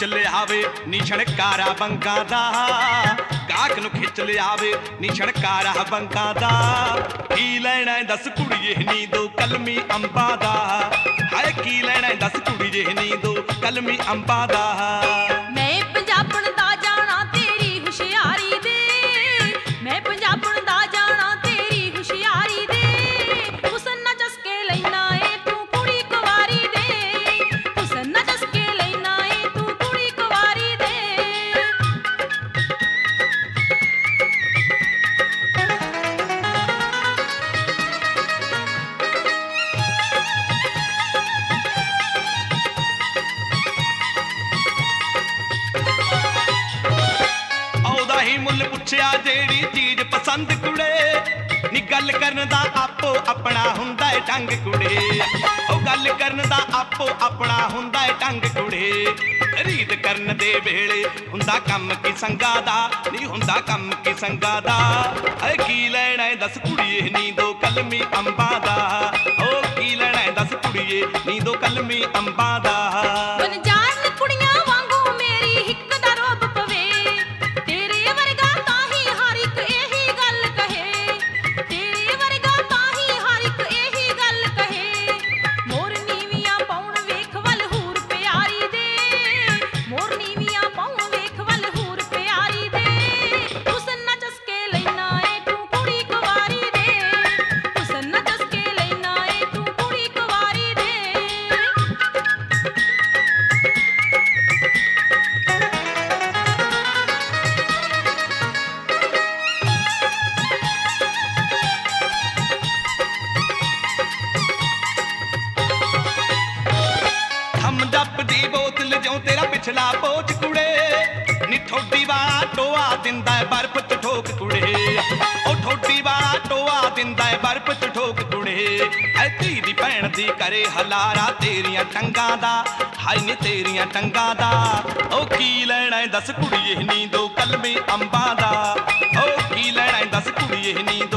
ਲਿਆਵੇ ਨੀ ਛਣਕਾਰਾ ਬੰਗਾ ਦਾ, ਗਾਹਕ ਨੂੰ ਖਿੱਚ ਲਿਆਵੇ ਨੀ ਛਣਕਾਰਾ ਬੰਗਾ ਦਾ। ਕੀ ਲੈਣਾ ਦੱਸ ਕੁੜੀਏ ਨੀ ਦੋ ਕਲਮੀ ਅੰਬਾਂ ਦਾ, ਹਾਏ ਕੀ ਲੈਣਾ ਦੱਸ ਕੁੜੀਏ ਨੀ ਦੋ ਕਲਮੀ ਅੰਬਾਂ ਦਾ। ਮੈਂ ਪੰਜਾਬਣ ਦਾ ਜਾਣਾ ਤੇਰੀ ਹੁਸ਼ਿਆਰੀ ਦੇ, ਮੈਂ ਪੰਜਾਬਣ ਦਾ ਜਾਣਾ ਤੇਰੀ ਹੁਸ਼ਿਆਰੀ ਦੇ। ਹੁਸਨ ਨਾ ਚਸਕੇ ਲੈਣਾ ਏ ਤੂੰ ਕੁੜੀ ਕੁਵਾਰੀ ਦੇ, ਹੁਸਨ ਨਾ ਚਸਕੇ ਲੈਣਾ ਏ ਤੂੰ ਕੁੜੀ ਕੁਵਾਰੀ ਦੇ। ਆਉਦਾ ਹੀ ਮੁੱਲ ਪੁੱਛਿਆ ਜਿਹੜੀ ਚੀਜ਼ ਪਸੰਦ ਕੁੜੇ, ਨੀ ਗੱਲ ਕਰਨ ਦਾ ਆਪੋ ਆਪਣਾ ਹੁੰਦਾ ਏ ਢੰਗ ਕੁੜੇ। ਉਹ ਗੱਲ ਕਰਨ ਦਾ ਆਪੋ ਆਪਣਾ ਹੁੰਦਾ ਏ ਢੰਗ ਕੁੜੇ। ਖਰੀਦ ਕਰਨ ਦੇ ਵੇਲੇ ਹੁੰਦਾ ਕੰਮ ਕੀ ਸੰਗਾ ਦਾ, ਨੀ ਹੁੰਦਾ ਕੰਮ ਕੀ ਸੰਗਾ ਦਾ। ਏ ਕੀ ਲੈਣਾ ਦੱਸ ਕੁੜੀਏ ਨੀ ਦੋ ਕਲਮੀ ਅੰਬਾਂ ਦਾ, ਉਹ ਕੀ ਲੈਣਾ ਦੱਸ ਕੁੜੀਏ ਨੀ ਦੋ ਕਲਮੀ ਅੰਬਾਂ ਦਾ। ਬਨ ਜਾਣ ਕੁੜੀਆਂ ਵਾਂਗੂ ਮੇਰੀ ਹਿੱਕ ਦਾ ਰੋਬ ਪਵੇ, ਤੇਰੇ ਵਰਗਾ ਤਾਂ ਹੀ ਹਰ ਇੱਕ ਇਹੀ ਗੱਲ ਕਹੇ, ਤੇਰੇ ਵਰਗਾ ਤਾਂ ਹੀ ਹਰ ਇੱਕ ਇਹੀ ਗੱਲ ਕਹੇ। ਮੋਰ ਨੀਵੀਆਂ ਪਾਉਣ ਵੇਖ ਵੱਲ ਹੂਰ ਪਿਆਰੀ ਦੇ, ਮੋਰ ਨੀਵੀਆਂ ਪਾਉਣ ਵੇਖ ਵੱਲ ਹੂਰ ਪਿਆਰੀ ਦੇ। ਹੁਸਨ ਨਾ ਚਸਕੇ ਲੈਣਾ ਏ ਤੂੰ ਕੁੜੀ ਕੁਵਾਰੀ ਦੇ, ਹੁਸਨ ਨਾ ਚਸਕੇ ਲੈਣਾ ਏ ਤੂੰ ਕੁੜੀ ਕੁਵਾਰੀ ਦੇ। ਥੰਮ ਡੱਬ ਦੀ ਬੋਤਲ ਜਿਉਂ ਤੇਰਾ ਪਿਛਲਾ ਪੋਚ ਕੁੜੇ, ਨੀ ਠੋਡੀ ਵਾਲਾ ਟੋਆ ਦਿੰਦਾ ਏ ਬਰਫ਼ ਚ ਠੋਕ ਕੁੜੇ। ਉਹ ਠੋਡੀ ਵਾਲਾ ਟੋਆ ਦਿੰਦਾ ਏ ਬਰਫ਼ ਚ ਠੋਕ ਕੁੜੇ। ਐ ਧੀ ਦੀ ਭੈਣ ਦੀ ਕਰੇ ਹਲਾਰਾ ਤੇਰੀਆਂ ਟੰਗਾਂ ਦਾ, ਹਾਏ ਨੀ ਤੇਰੀਆਂ ਟੰਗਾਂ ਦਾ। ਉਹ ਕੀ ਲੈਣਾ ਏ ਦੱਸ ਕੁੜੀਏ ਨੀ ਦੋ ਕਲਮੀ ਅੰਬਾਂ ਦਾ, ਉਹ ਕੀ ਲੈਣਾ ਏ ਦੱਸ ਕੁੜੀਏ ਨੀ ਦੋ